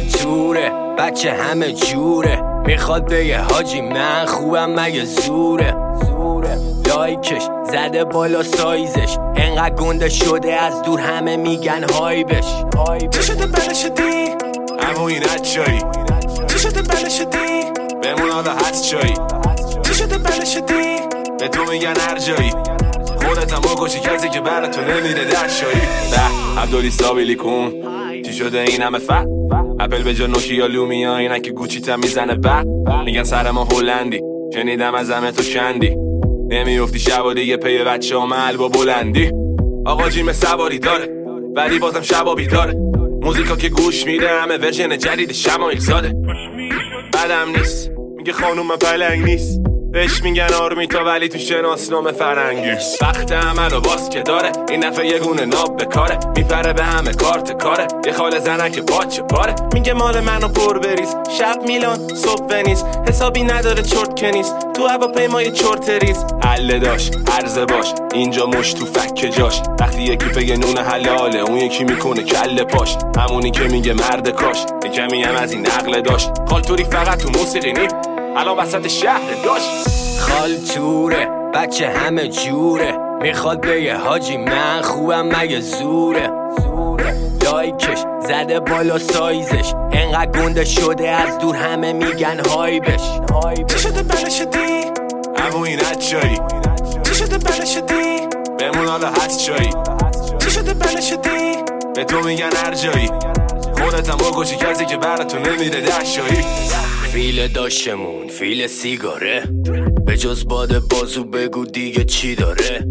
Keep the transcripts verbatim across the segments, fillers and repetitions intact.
توره بچه همه جوره، میخواد بگه حاجی من خوبم مگه زوره. لایکش زده بالا سایزش، انقدر گنده شده از دور همه میگن های بش. چه شده بله شدی؟ اما این چایی؟ چه شده بله شدی؟ بمون حالا حد چایی؟ چه شده بله شدی؟ به تو میگن هر جایی، خودت هم بکشی کسی که برای تو نمیره در شایی. ده عبدالی سابیلی کن چی شده این همه فق؟ اپل به جا نوکیا لومیا اینن که گوچی تا میزنه بق. میگن سر ما هلندی، شنیدم از همه تو چندی، نمیافتی شب و دیگه پی بچه ها محل با بلندی. آقا جیم سواری داره ولی بازم شبا بیداره، موزیکا که گوش میده همه ورژن جدید شمایل زاده. بدم نیست میگه خانوم پلنگ نیست، بهش میگن آرمیتا ولی تو شناسنامه فرنگی. وقت عمل و باز که داره این نفع یه گونه ناب بکاره، میپره به همه کارت کاره، یه خاله زنه که باچه پاره. میگه مال منو پر بریز، شب میلان صبح ونیز، حسابی نداره چرت کنیز، تو هواپیمای چرت ریز. عله داش عرضه باش اینجا مش تو فک جاش، وقتی یکی بگه نون حلاله اون یکی میکنه کله پاش. همونی که میگه مرد کاش یه کمی هم از این عقل داشت، خالتوری فقط تو موسیقی نیم الان وسط شهر داشت. خالتوره بچه همه جوره، میخواد بگه حاجی من خوبم مگه زوره. لایکش زده بالا سایزش، انقدر گنده شده از دور همه میگن های بش. چه شده بله شدی؟ اما این چایی؟ چه شده بله شدی؟ بمون حالا هست چایی؟ چه شده بله شدی؟ به تو میگن هر جایی، خودت هم بکشی کسی که برای تو نمیره در شایی. فیل داشتمون فیل سیگاره، به جز باد بازو بگو دیگه چی داره.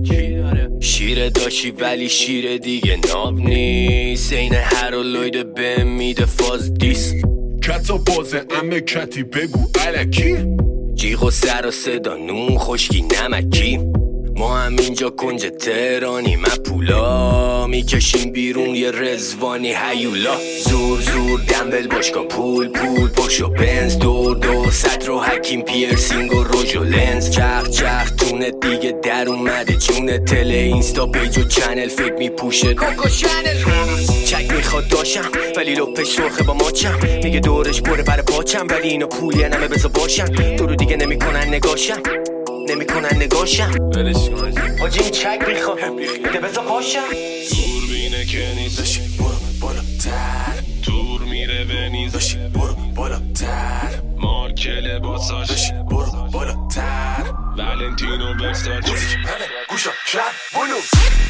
شیر داشی ولی شیر دیگه ناب نیست، این هرولوید به میده فاز دیس. کتا بازه امه کتی بگو علکی، جیغ و سر و صدا نون خشکی نمکی. ما هم اینجا کنج تهرانی مپولا، میکشیم بیرون یه رزوانی هیولا. زور زور دنبل باشگاه پول پول پشت و بنز، دور دور صد رو حکیم پیرسینگ و روژ و لنز. چخ چخ تونه دیگه در اومده جونه، تله اینستا پیج و چنل فکر میپوشه کوکو چنل. چک میخواد داشم ولی لپش سرخه با ماچم، میگه دورش بره بر پاچم ولی اینو پولی نمه بزا باشم. تو رو دیگه نمیکنن نگاشم نمیکنن نگاشم حاجی این چک میخواد ده بزا پاشم. دور بینه که نیست داشی برو بالاتر، دور میره به نیز داشی برو بالاتر، مارک لباساش داشی برو بالاتر، ولنتینو برساچ موزیک منه گوشا شب بلوز.